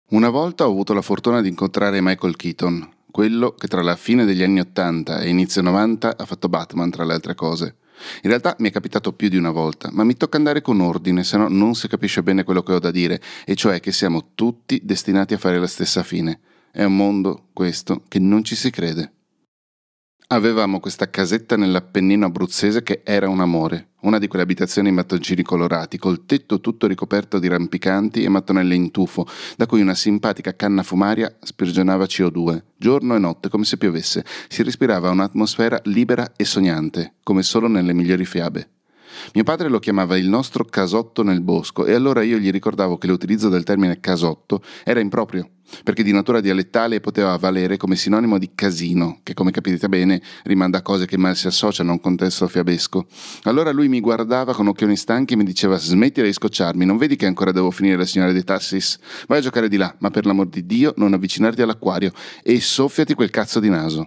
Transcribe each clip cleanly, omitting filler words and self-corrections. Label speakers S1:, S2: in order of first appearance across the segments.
S1: Una volta ho avuto la fortuna di incontrare Michael Keaton, quello che tra la fine degli anni 80 e inizio 90 ha fatto Batman tra le altre cose. In realtà mi è capitato più di una volta, ma mi tocca andare con ordine, se no non si capisce bene quello che ho da dire, e cioè che siamo tutti destinati a fare la stessa fine. È un mondo, questo, che non ci si crede. Avevamo questa casetta nell'Appennino abruzzese che era un amore, una di quelle abitazioni in mattoncini colorati, col tetto tutto ricoperto di rampicanti e mattonelle in tufo, da cui una simpatica canna fumaria sprigionava CO2. Giorno e notte, come se piovesse, si respirava un'atmosfera libera e sognante, come solo nelle migliori fiabe. Mio padre lo chiamava il nostro casotto nel bosco e allora io gli ricordavo che l'utilizzo del termine casotto era improprio, perché di natura dialettale poteva valere come sinonimo di casino, che come capite bene rimanda a cose che mal si associano a un contesto fiabesco. Allora lui mi guardava con occhioni stanchi e mi diceva: smettila di scocciarmi, non vedi che ancora devo finire la signora dei tassis? Vai a giocare di là, ma per l'amor di Dio non avvicinarti all'acquario e soffiati quel cazzo di naso.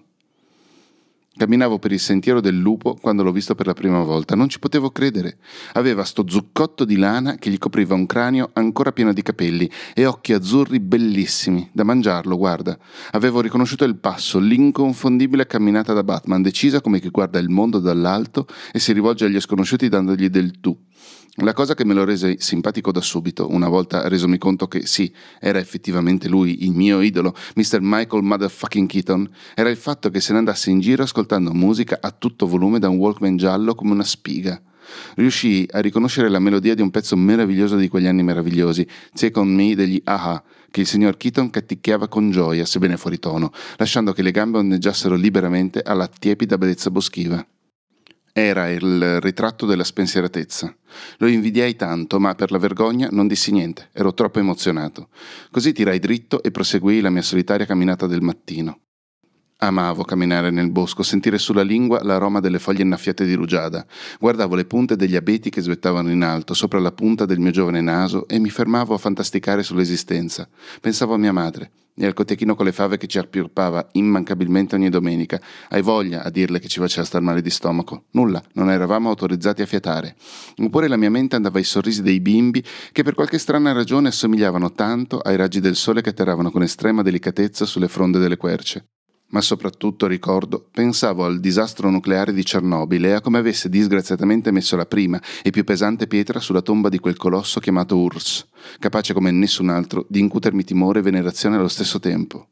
S1: Camminavo per il sentiero del lupo quando l'ho visto per la prima volta. Non ci potevo credere. Aveva sto zuccotto di lana che gli copriva un cranio ancora pieno di capelli e occhi azzurri bellissimi. Da mangiarlo, guarda. Avevo riconosciuto il passo, l'inconfondibile camminata da Batman, decisa come chi guarda il mondo dall'alto e si rivolge agli sconosciuti dandogli del tu. La cosa che me lo rese simpatico da subito, una volta resomi conto che sì, era effettivamente lui, il mio idolo, Mr. Michael Motherfucking Keaton, era il fatto che se ne andasse in giro ascoltando musica a tutto volume da un Walkman giallo come una spiga. Riuscii a riconoscere la melodia di un pezzo meraviglioso di quegli anni meravigliosi, Take On Me degli A-ha, che il signor Keaton catticchiava con gioia, sebbene fuori tono, lasciando che le gambe ondeggiassero liberamente alla tiepida bellezza boschiva. Era il ritratto della spensieratezza. Lo invidiai tanto, ma per la vergogna non dissi niente, ero troppo emozionato. Così tirai dritto e proseguii la mia solitaria camminata del mattino. Amavo camminare nel bosco, sentire sulla lingua l'aroma delle foglie innaffiate di rugiada. Guardavo le punte degli abeti che svettavano in alto, sopra la punta del mio giovane naso, e mi fermavo a fantasticare sull'esistenza. Pensavo a mia madre e al cotechino con le fave che ci appirpava immancabilmente ogni domenica. Hai voglia a dirle che ci faceva star male di stomaco? Nulla, non eravamo autorizzati a fiatare. Oppure la mia mente andava ai sorrisi dei bimbi che per qualche strana ragione assomigliavano tanto ai raggi del sole che atterravano con estrema delicatezza sulle fronde delle querce. Ma soprattutto, ricordo, pensavo al disastro nucleare di Cernobile e a come avesse disgraziatamente messo la prima e più pesante pietra sulla tomba di quel colosso chiamato URSS, capace come nessun altro di incutermi timore e venerazione allo stesso tempo.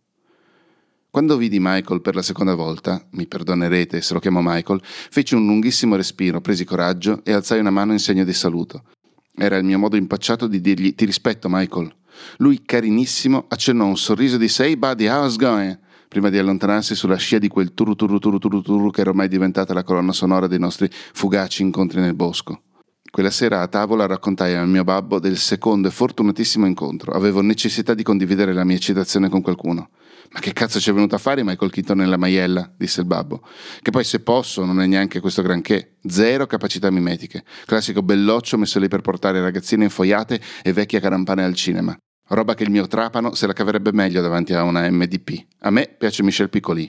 S1: Quando vidi Michael per la seconda volta, mi perdonerete se lo chiamo Michael, feci un lunghissimo respiro, presi coraggio e alzai una mano in segno di saluto. Era il mio modo impacciato di dirgli: ti rispetto, Michael. Lui, carinissimo, accennò un sorriso e disse: hey buddy, how's going? Prima di allontanarsi sulla scia di quel turu turu turu turu turu che era ormai diventata la colonna sonora dei nostri fugaci incontri nel bosco. Quella sera a tavola raccontai al mio babbo del secondo e fortunatissimo incontro. Avevo necessità di condividere la mia eccitazione con qualcuno. Ma che cazzo ci è venuto a fare Michael Keaton nella maiella? Disse il babbo. Che poi, se posso, non è neanche questo granché. Zero capacità mimetiche. Classico belloccio messo lì per portare ragazzine infoiate e vecchie carampane al cinema. Roba che il mio trapano se la caverebbe meglio davanti a una MDP. A me piace Michel Piccoli.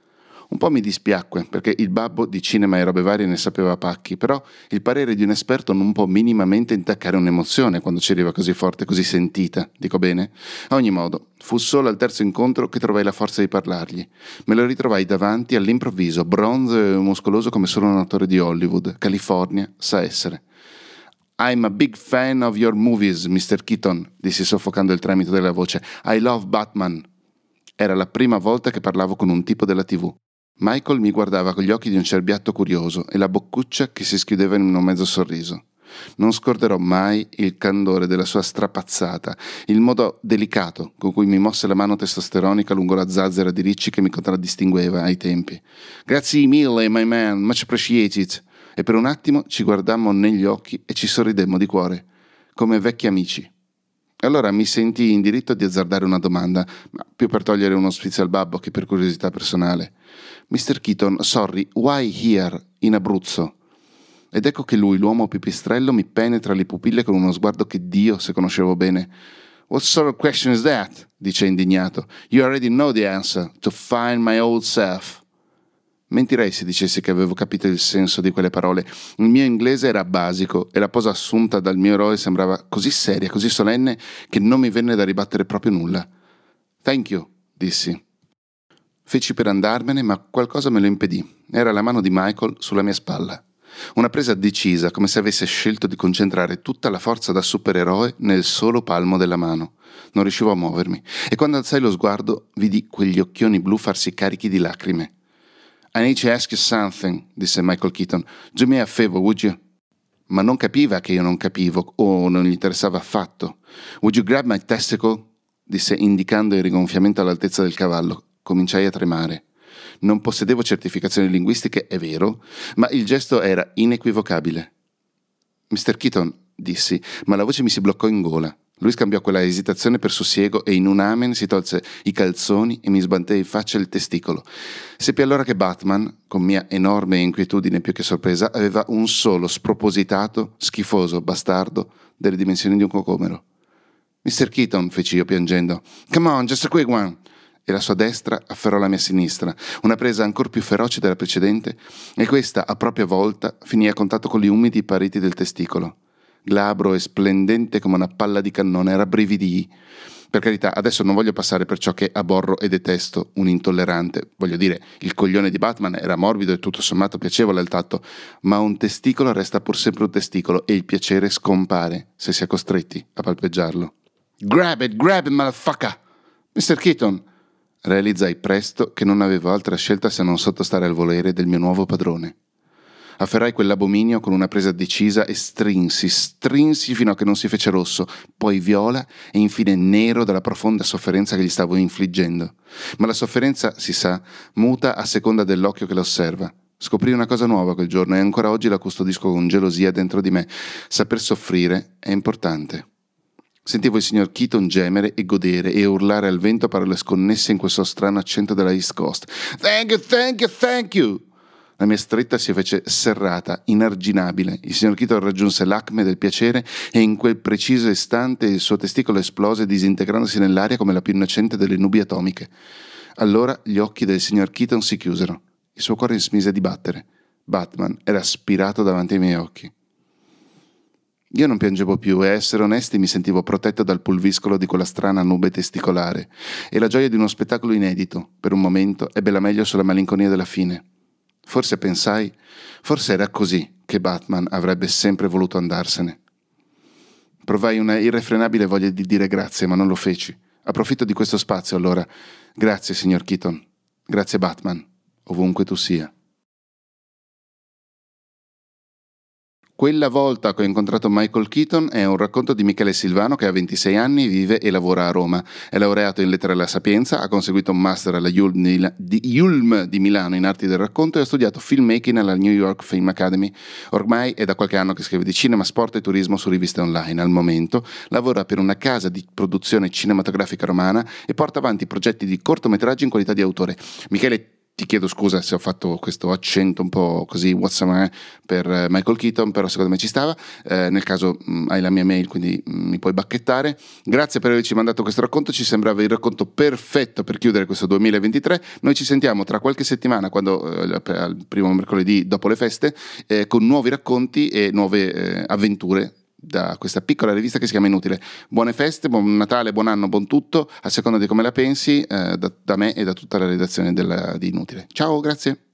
S1: Un po' mi dispiacque, perché il babbo di cinema e robe varie ne sapeva pacchi, però il parere di un esperto non può minimamente intaccare un'emozione quando ci arriva così forte, così sentita, dico bene? A ogni modo, fu solo al terzo incontro che trovai la forza di parlargli. Me lo ritrovai davanti all'improvviso, bronzo e muscoloso come solo un attore di Hollywood. California sa essere. I'm a big fan of your movies, Mr. Keaton, dissi soffocando il tremito della voce. I love Batman. Era la prima volta che parlavo con un tipo della TV. Michael mi guardava con gli occhi di un cerbiatto curioso e la boccuccia che si schiudeva in un mezzo sorriso. Non scorderò mai il candore della sua strapazzata, il modo delicato con cui mi mosse la mano testosteronica lungo la zazzera di ricci che mi contraddistingueva ai tempi. Grazie mille, my man, much appreciated. E per un attimo ci guardammo negli occhi e ci sorridemmo di cuore, come vecchi amici. Allora mi sentii in diritto di azzardare una domanda, ma più per togliere uno sfizio al babbo che per curiosità personale. Mr. Keaton, sorry, why here, in Abruzzo? Ed ecco che lui, l'uomo pipistrello, mi penetra le pupille con uno sguardo che Dio, se conoscevo bene. What sort of question is that? Dice indignato. You already know the answer, to find my old self. Mentirei se dicessi che avevo capito il senso di quelle parole. Il mio inglese era basico e la posa assunta dal mio eroe sembrava così seria, così solenne, che non mi venne da ribattere proprio nulla. «Thank you», dissi. Feci per andarmene, ma qualcosa me lo impedì. Era la mano di Michael sulla mia spalla. Una presa decisa, come se avesse scelto di concentrare tutta la forza da supereroe nel solo palmo della mano. Non riuscivo a muovermi, e quando alzai lo sguardo vidi quegli occhioni blu farsi carichi di lacrime. «I need to ask you something», disse Michael Keaton. «Do me a favor, would you?» Ma non capiva che io non capivo, o non gli interessava affatto. «Would you grab my testicle?» disse indicando il rigonfiamento all'altezza del cavallo. Cominciai a tremare. Non possedevo certificazioni linguistiche, è vero, ma il gesto era inequivocabile. «Mr. Keaton», dissi, ma la voce mi si bloccò in gola. Lui scambiò quella esitazione per sussiego e in un amen si tolse i calzoni e mi sbatté in faccia il testicolo. Seppi allora che Batman, con mia enorme inquietudine più che sorpresa, aveva un solo spropositato, schifoso bastardo delle dimensioni di un cocomero. «Mr. Keaton», feci io piangendo, «come on, just a quick one!» E la sua destra afferrò la mia sinistra, una presa ancor più feroce della precedente, e questa, a propria volta, finì a contatto con gli umidi pareti del testicolo. Glabro e splendente come una palla di cannone, rabbrividii. Per carità, adesso non voglio passare per ciò che aborro e detesto, un intollerante. Voglio dire, il coglione di Batman era morbido e tutto sommato piacevole al tatto, ma un testicolo resta pur sempre un testicolo e il piacere scompare se si è costretti a palpeggiarlo. Grab it, motherfucker! Mr. Keaton! Realizzai presto che non avevo altra scelta se non sottostare al volere del mio nuovo padrone. Afferrai quell'abominio con una presa decisa e strinsi fino a che non si fece rosso, poi viola e infine nero dalla profonda sofferenza che gli stavo infliggendo. Ma la sofferenza, si sa, muta a seconda dell'occhio che la osserva. Scoprii una cosa nuova quel giorno e ancora oggi la custodisco con gelosia dentro di me. Saper soffrire è importante. Sentivo il signor Keaton gemere e godere e urlare al vento parole sconnesse in quel suo strano accento della East Coast. «Thank you, thank you, thank you!» La mia stretta si fece serrata, inarginabile. Il signor Keaton raggiunse l'acme del piacere e in quel preciso istante il suo testicolo esplose disintegrandosi nell'aria come la più innocente delle nubi atomiche. Allora gli occhi del signor Keaton si chiusero. Il suo cuore smise di battere. Batman era aspirato davanti ai miei occhi. Io non piangevo più e, a essere onesti, mi sentivo protetto dal pulviscolo di quella strana nube testicolare e la gioia di uno spettacolo inedito, per un momento, ebbe la meglio sulla malinconia della fine. Forse pensai, forse era così che Batman avrebbe sempre voluto andarsene. Provai una irrefrenabile voglia di dire grazie, ma non lo feci. Approfitto di questo spazio, allora. Grazie, signor Keaton. Grazie, Batman, ovunque tu sia. Quella volta che ho incontrato Michael Keaton è un racconto di Michele Silvano che ha 26 anni, vive e lavora a Roma. È laureato in lettere alla Sapienza, ha conseguito un master alla Yulm di Milano in arti del racconto e ha studiato filmmaking alla New York Film Academy. Ormai è da qualche anno che scrive di cinema, sport e turismo su riviste online. Al momento lavora per una casa di produzione cinematografica romana e porta avanti progetti di cortometraggi in qualità di autore. Michele, ti chiedo scusa se ho fatto questo accento un po' così per Michael Keaton, però secondo me ci stava. Nel caso hai la mia mail, quindi mi puoi bacchettare. Grazie per averci mandato questo racconto, ci sembrava il racconto perfetto per chiudere questo 2023. Noi ci sentiamo tra qualche settimana, quando al primo mercoledì dopo le feste, con nuovi racconti e nuove avventure da questa piccola rivista che si chiama Inutile. Buone feste, buon Natale, buon anno, buon tutto, a seconda di come la pensi, da me e da tutta la redazione di Inutile. Ciao, grazie.